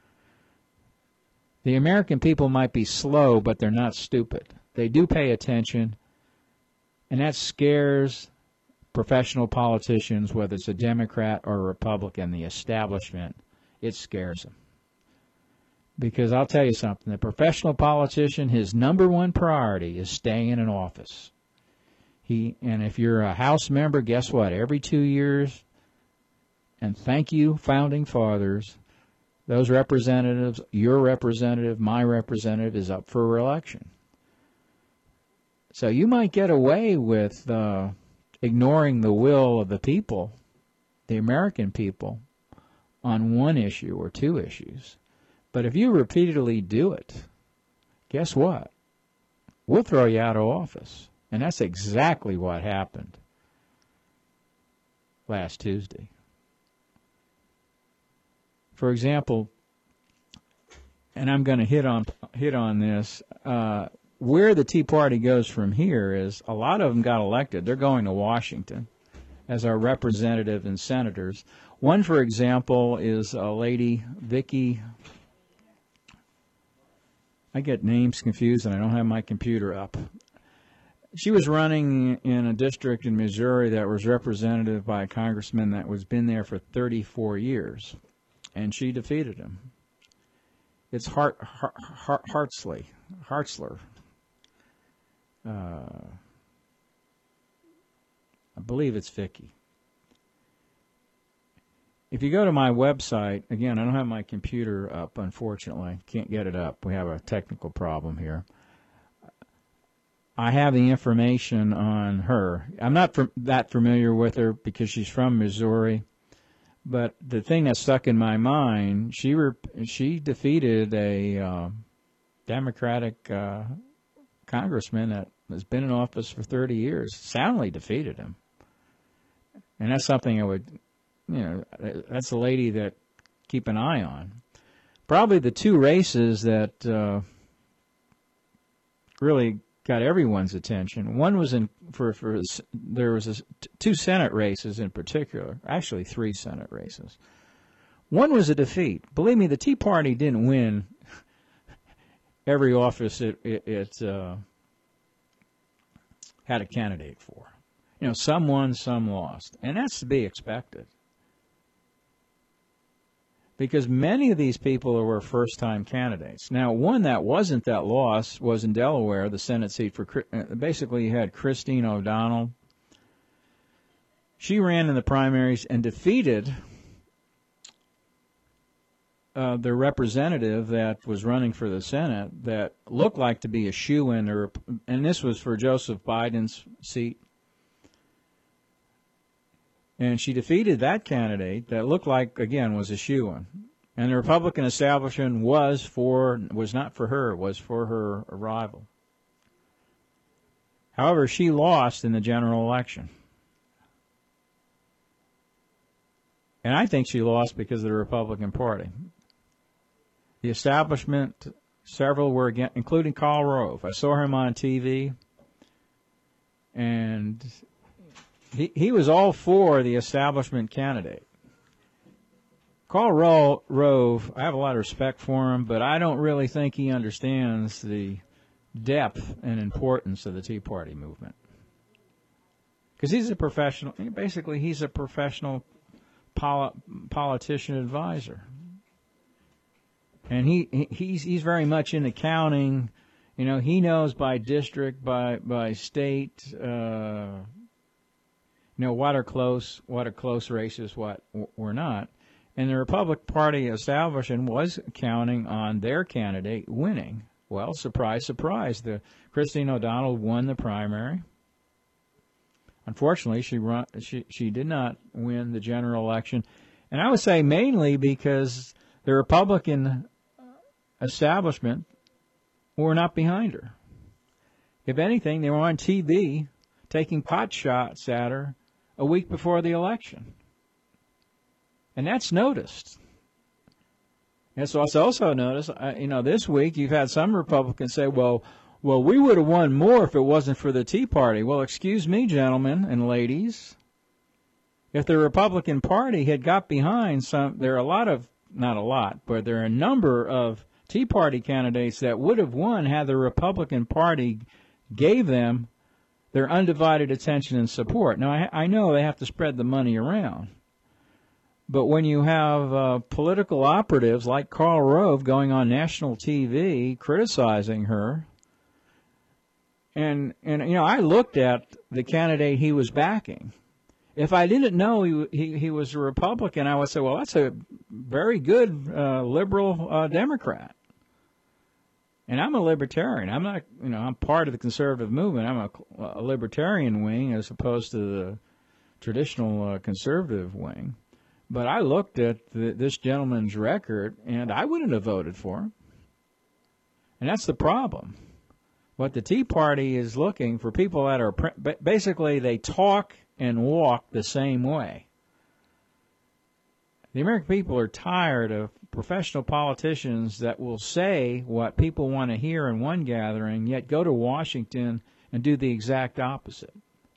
The American people might be slow, but they're not stupid. They do pay attention, and that scares professional politicians, whether it's a Democrat or a Republican, the establishment, it scares them. Because I'll tell you something, the professional politician, his number one priority is staying in office. He, and if you're a House member, guess what? Every two years, and thank you, Founding Fathers, those representatives, your representative, my representative, is up for re-election. So you might get away with uh, ignoring the will of the people, the American people, on one issue or two issues. But if you repeatedly do it, guess what? We'll throw you out of office. And that's exactly what happened last Tuesday. For example, and I'm going to hit on hit on this, uh, where the Tea Party goes from here is a lot of them got elected. They're going to Washington as our representative and senators. One, for example, is a lady, Vicky. I get names confused and I don't have my computer up. She was running in a district in Missouri that was represented by a congressman that was been there for thirty-four years, and she defeated him. It's Hart, Hart, Hart, Hartzler. Hartzler. Uh, I believe it's Vicky. If you go to my website, again, I don't have my computer up, unfortunately. Can't get it up. We have a technical problem here. I have the information on her. I'm not that familiar with her because she's from Missouri. But the thing that stuck in my mind, she rep- she defeated a uh, Democratic uh, congressman that has been in office for thirty years. Soundly defeated him. And that's something I would, you know, that's a lady that keep an eye on. Probably the two races that uh, really got everyone's attention. One was in for for there was a, two Senate races in particular, actually three Senate races. One was a defeat. Believe me, the Tea Party didn't win every office it, it, it uh, had a candidate for. You know, some won, some lost, and that's to be expected. because many of these people were first-time candidates. Now, one that wasn't that lost was in Delaware, the Senate seat for, basically you had Christine O'Donnell. She ran in the primaries and defeated uh, the representative that was running for the Senate that looked like to be a shoo-in, and this was for Joseph Biden's seat. And she defeated that candidate that looked like, again, was a shoo-in. And the Republican establishment was for was not for her, it was for her rival. However, she lost in the general election. And I think she lost because of the Republican Party. The establishment, several were against, including Karl Rove. I saw him on T V, and he, he was all for the establishment candidate. Karl Rove, I have a lot of respect for him, but I don't really think he understands the depth and importance of the Tea Party movement. Because he's a professional, basically he's a professional poli- politician advisor. And he, he's, he's very much in accounting. You know, he knows by district, by, by state, uh, you know, what are close, what are close races, what were not. And the Republican Party establishment was counting on their candidate winning. Well, surprise, surprise, the Christine O'Donnell won the primary. Unfortunately, she run, she she did not win the general election, and I would say mainly because the Republican establishment were not behind her. If anything, they were on T V taking pot shots at her a week before the election. And that's noticed. And so I also noticed, uh, you know, this week you've had some Republicans say, well, well, we would have won more if it wasn't for the Tea Party. Well, excuse me, gentlemen and ladies. If the Republican Party had got behind some, there are a lot of, not a lot, but there are a number of Tea Party candidates that would have won had the Republican Party gave them their undivided attention and support. Now, I, I know they have to spread the money around. But when you have uh, political operatives like Karl Rove going on national T V criticizing her, and, and you know, I looked at the candidate he was backing. If I didn't know he he, he was a Republican, I would say, well, that's a very good uh, liberal uh, Democrat. And I'm a libertarian. I'm not, you know, I'm part of the conservative movement. I'm a, a libertarian wing as opposed to the traditional uh, conservative wing. But I looked at the, this gentleman's record, and I wouldn't have voted for him. And that's the problem. What the Tea Party is looking for people that are, basically they talk and walk the same way. The American people are tired of professional politicians that will say what people want to hear in one gathering, yet go to Washington and do the exact opposite.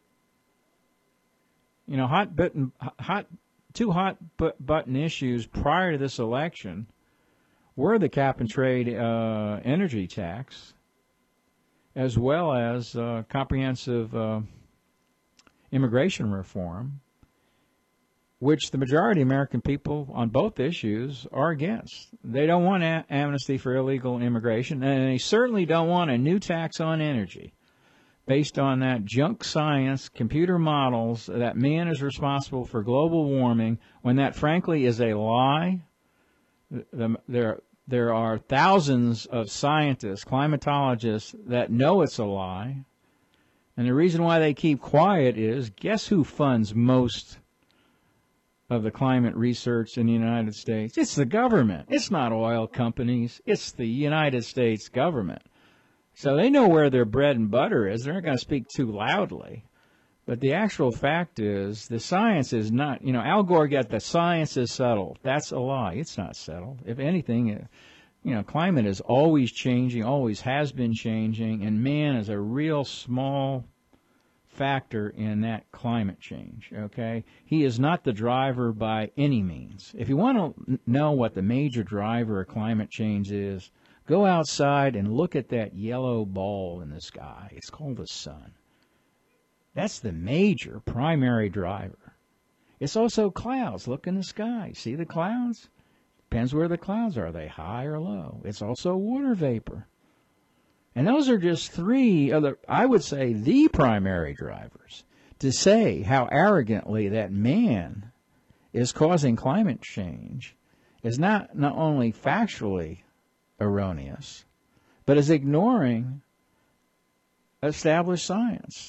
You know, hot button, hot, two hot button issues prior to this election were the cap and trade uh, energy tax, as well as uh, comprehensive uh, immigration reform, which the majority of American people on both issues are against. They don't want a- amnesty for illegal immigration, and they certainly don't want a new tax on energy based on that junk science, computer models, that man is responsible for global warming, when that, frankly, is a lie. There, there are thousands of scientists, climatologists, that know it's a lie. And the reason why they keep quiet is, guess who funds most of the climate research in the United States? It's the government. It's not oil companies. It's the United States government. So they know where their bread and butter is. They're not going to speak too loudly. But the actual fact is, the science is not, you know, Al Gore got the science is settled. That's a lie. It's not settled. If anything, you know, climate is always changing, always has been changing, and man is a real small factor in that climate change, okay? He is not the driver by any means. If you want to know what the major driver of climate change is, go outside and look at that yellow ball in the sky. It's called the sun. That's the major primary driver. It's also clouds. Look in the sky. See the clouds? Depends where the clouds are. Are they high or low? It's also water vapor. And those are just three other, I would say, the primary drivers. To say how arrogantly that man is causing climate change is not, not only factually erroneous, but is ignoring established science.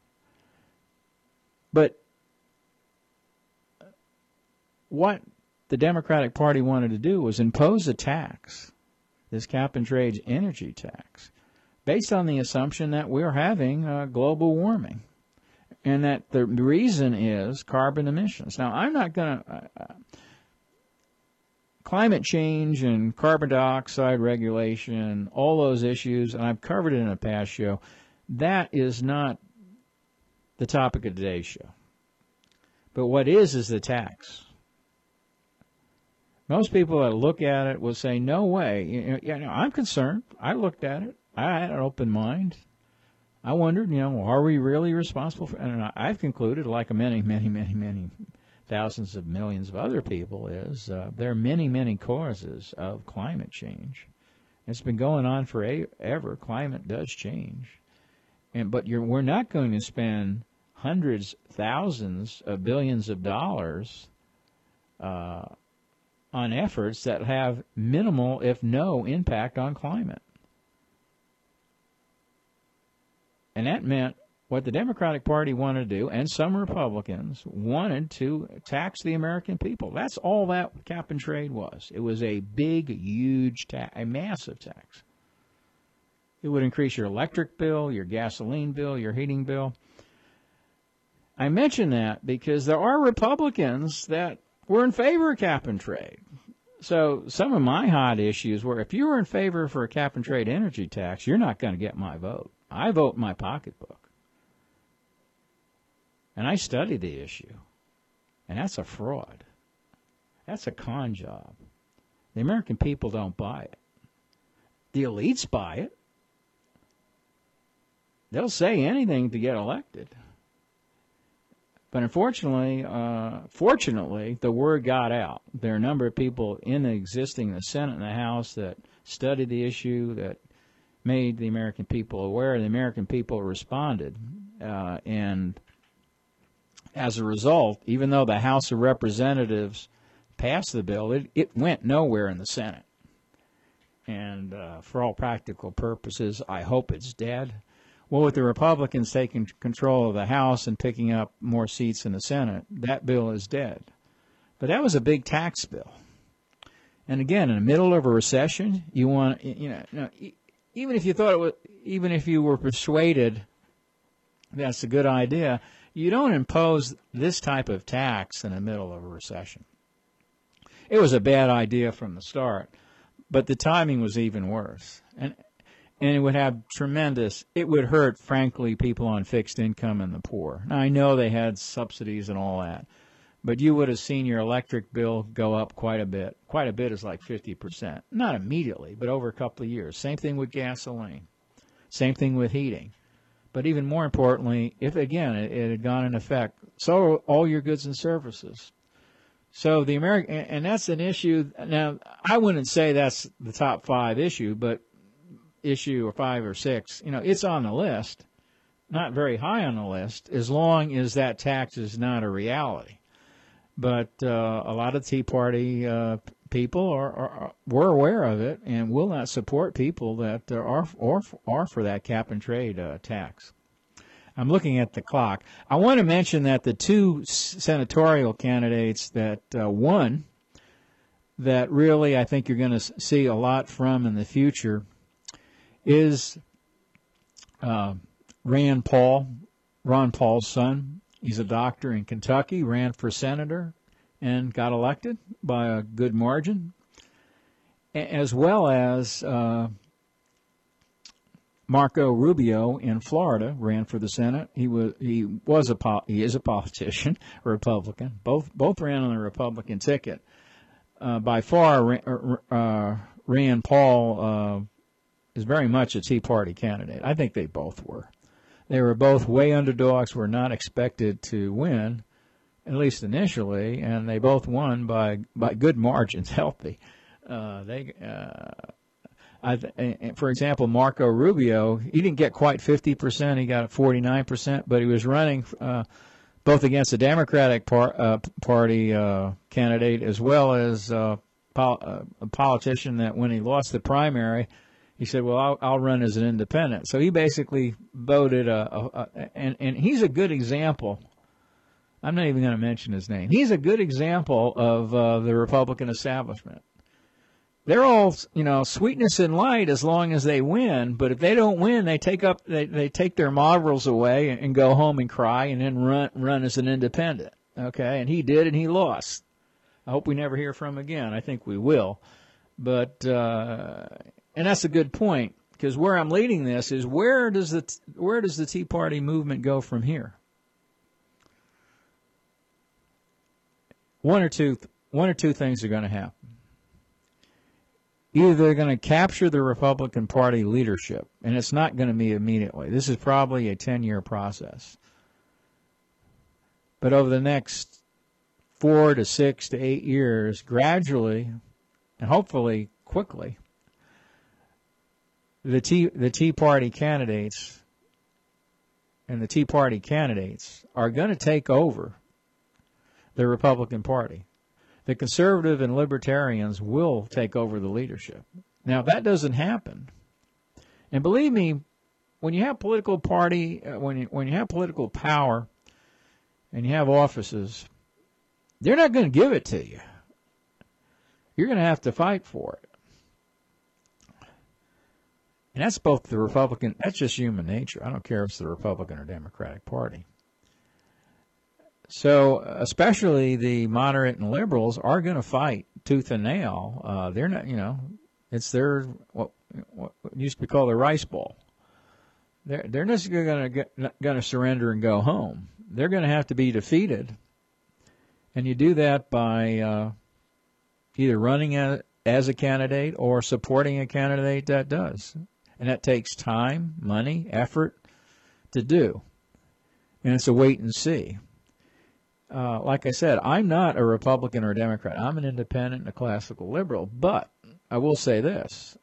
But what the Democratic Party wanted to do was impose a tax, this cap-and-trade energy tax, based on the assumption that we're having uh, global warming and that the reason is carbon emissions. Now, I'm not going to... Uh, climate change and carbon dioxide regulation, all those issues, and I've covered it in a past show, that is not the topic of today's show. But what is is the tax. Most people that look at it will say, no way. You know, I'm concerned. I looked at it. I had an open mind. I wondered, you know, are we really responsible for it? And I've concluded, like many, many, many, many thousands of millions of other people, is uh, there are many, many causes of climate change. It's been going on forever. Climate does change. And But you're, we're not going to spend hundreds, thousands of billions of dollars uh, on efforts that have minimal, if no, impact on climate. And that meant what the Democratic Party wanted to do, and some Republicans wanted to tax the American people. That's all that cap and trade was. It was a big, huge tax, a massive tax. It would increase your electric bill, your gasoline bill, your heating bill. I mention that because there are Republicans that were in favor of cap and trade. So some of my hot issues were, if you were in favor for a cap and trade energy tax, you're not going to get my vote. I vote my pocketbook. And I study the issue. And that's a fraud. That's a con job. The American people don't buy it. The elites buy it. They'll say anything to get elected. But unfortunately, uh, fortunately, the word got out. There are a number of people in the existing, the Senate and the House, that studied the issue, that made the American people aware. The American people responded. Uh, and as a result, even though the House of Representatives passed the bill, it, it went nowhere in the Senate. And uh, for all practical purposes, I hope it's dead. Well, with the Republicans taking control of the House and picking up more seats in the Senate, that bill is dead. But that was a big tax bill. And again, in the middle of a recession, you want, you know, you know even if you thought it was, even if you were persuaded that's a good idea, you don't impose this type of tax in the middle of a recession. It was a bad idea from the start, but the timing was even worse. And and it would have tremendous, it would hurt, frankly, people on fixed income and the poor. Now, I know they had subsidies and all that, but you would have seen your electric bill go up quite a bit. Quite a bit is like fifty percent. Not immediately, but over a couple of years. Same thing with gasoline. Same thing with heating. But even more importantly, if, again, it, it had gone into effect, so are all your goods and services. So the American, and that's an issue. Now, I wouldn't say that's the top five issue, but issue or five or six, you know, it's on the list, not very high on the list, as long as that tax is not a reality. But uh, a lot of Tea Party uh, people are, are were aware of it and will not support people that are are, are for that cap and trade uh, tax. I'm looking at the clock. I want to mention that the two senatorial candidates that uh, won, that really I think you're going to see a lot from in the future, is uh, Rand Paul, Ron Paul's son. He's a doctor in Kentucky, ran for senator, and got elected by a good margin, as well as uh, Marco Rubio in Florida ran for the Senate. He was he was a he is a politician, a Republican. Both both ran on the Republican ticket. Uh, by far, uh, Rand Paul uh, is very much a Tea Party candidate. I think they both were. They were both way underdogs, were not expected to win, at least initially, and they both won by by good margins, healthy. Uh, they, uh, I, for example, Marco Rubio, he didn't get quite fifty percent. He got forty-nine percent, but he was running uh, both against the Democratic par, uh, Party uh, candidate as well as uh, pol- uh, a politician that when he lost the primary, he said, well, I'll, I'll run as an independent. So he basically voted, a, a, a, and, and he's a good example. I'm not even going to mention his name. He's a good example of uh, the Republican establishment. They're all, you know, sweetness and light as long as they win. But if they don't win, they take up, they, they take their models away and, and go home and cry and then run run as an independent. Okay, and he did, and he lost. I hope we never hear from him again. I think we will. But uh, and that's a good point, because where I'm leading this is where does the where does the Tea Party movement go from here? One or two one or two things are going to happen. Either they're going to capture the Republican Party leadership, and it's not going to be immediately. This is probably a ten-year process. But over the next four to six to eight years, gradually and hopefully quickly, the Tea, the Tea Party candidates and the Tea Party candidates are going to take over the Republican Party. The conservative and libertarians will take over the leadership. Now, if that doesn't happen, and believe me, when you have political party, uh, when you, when you have political power and you have offices, they're not going to give it to you. You're going to have to fight for it. And that's both the Republican, that's just human nature. I don't care if it's the Republican or Democratic Party. So, especially the moderate and liberals are going to fight tooth and nail. Uh, they're not, you know, it's their what, what used to be called a rice bowl. They're they're just going to going to surrender and go home. They're going to have to be defeated, and you do that by uh, either running a, as a candidate or supporting a candidate that does, and that takes time, money, effort to do, and it's a wait and see. Uh, like I said, I'm not a Republican or a Democrat. I'm an independent and a classical liberal. But I will say this.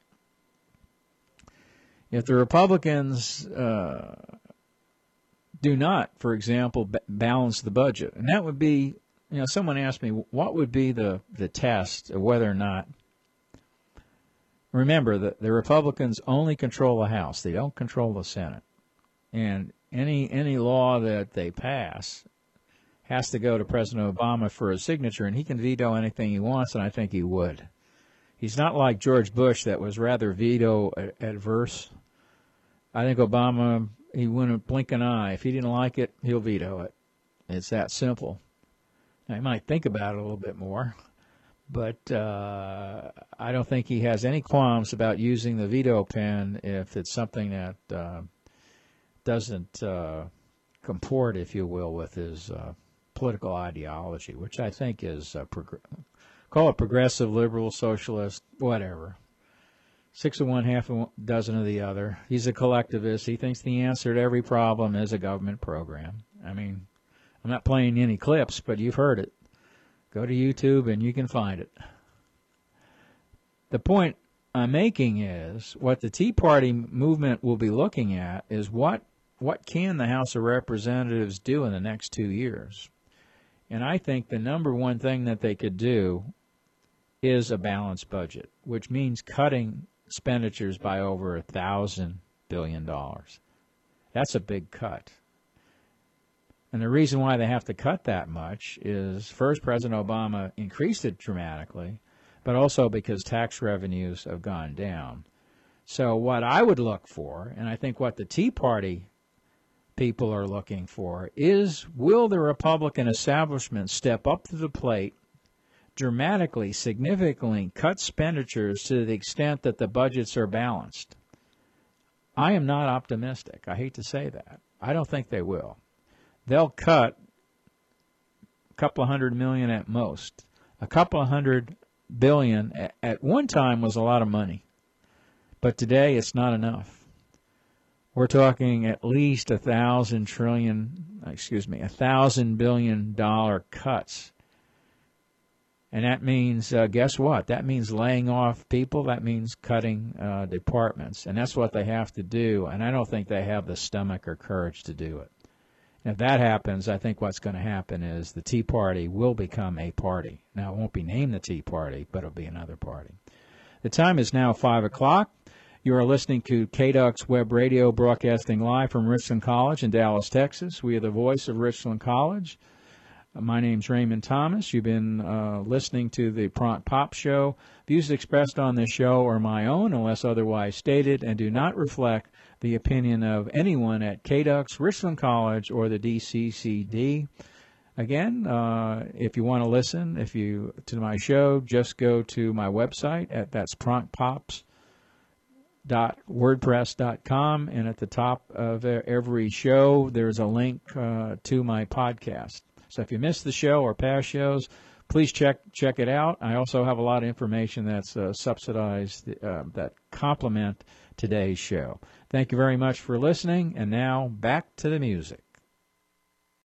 If the Republicans uh, do not, for example, b- balance the budget, and that would be, you know, someone asked me, what would be the, the test of whether or not, remember that the Republicans only control the House. They don't control the Senate. And any any law that they pass has to go to President Obama for a signature, and he can veto anything he wants, and I think he would. He's not like George Bush that was rather veto adverse. I think Obama, he wouldn't blink an eye. If he didn't like it, he'll veto it. It's that simple. Now, he might think about it a little bit more, but uh, I don't think he has any qualms about using the veto pen if it's something that uh, doesn't uh, comport, if you will, with his uh, political ideology, which I think is uh, prog- call it progressive, liberal, socialist, whatever. Six of one, half a dozen of the other. He's a collectivist. He thinks the answer to every problem is a government program. I mean, I'm not playing any clips, but you've heard it. Go to YouTube and you can find it. The point I'm making is what the Tea Party movement will be looking at is what what can the House of Representatives do in the next two years? And I think the number one thing that they could do is a balanced budget, which means cutting expenditures by over a thousand billion dollars. That's a big cut. And the reason why they have to cut that much is, first, President Obama increased it dramatically, but also because tax revenues have gone down. So what I would look for, and I think what the Tea Party people are looking for, is will the Republican establishment step up to the plate, dramatically, significantly cut expenditures to the extent that the budgets are balanced? I am not optimistic. I hate to say that. I don't think they will. They'll cut a couple of hundred million at most. A couple of hundred billion at one time was a lot of money, but today it's not enough. we're talking at least a thousand trillion, excuse me, a thousand billion dollar cuts. And that means, uh, guess what? That means laying off people. That means cutting uh, departments. And that's what they have to do. And I don't think they have the stomach or courage to do it. And if that happens, I think what's going to happen is the Tea Party will become a party. Now, it won't be named the Tea Party, but it'll be another party. The time is now five o'clock. You are listening to K D U X Web Radio, broadcasting live from Richland College in Dallas, Texas. We are the voice of Richland College. My name's Raymond Thomas. You've been uh, listening to the Prompt Pop Show. Views expressed on this show are my own unless otherwise stated and do not reflect the opinion of anyone at K D U X, Richland College, or the D C C D. Again, uh, if you want to listen if you to my show, just go to my website. At, that's prompt pops dot wordpress dot com, and at the top of every show, there's a link uh, to my podcast. So if you missed the show or past shows, please check check it out. I also have a lot of information that's uh, subsidized uh, that complement today's show. Thank you very much for listening, and now back to the music.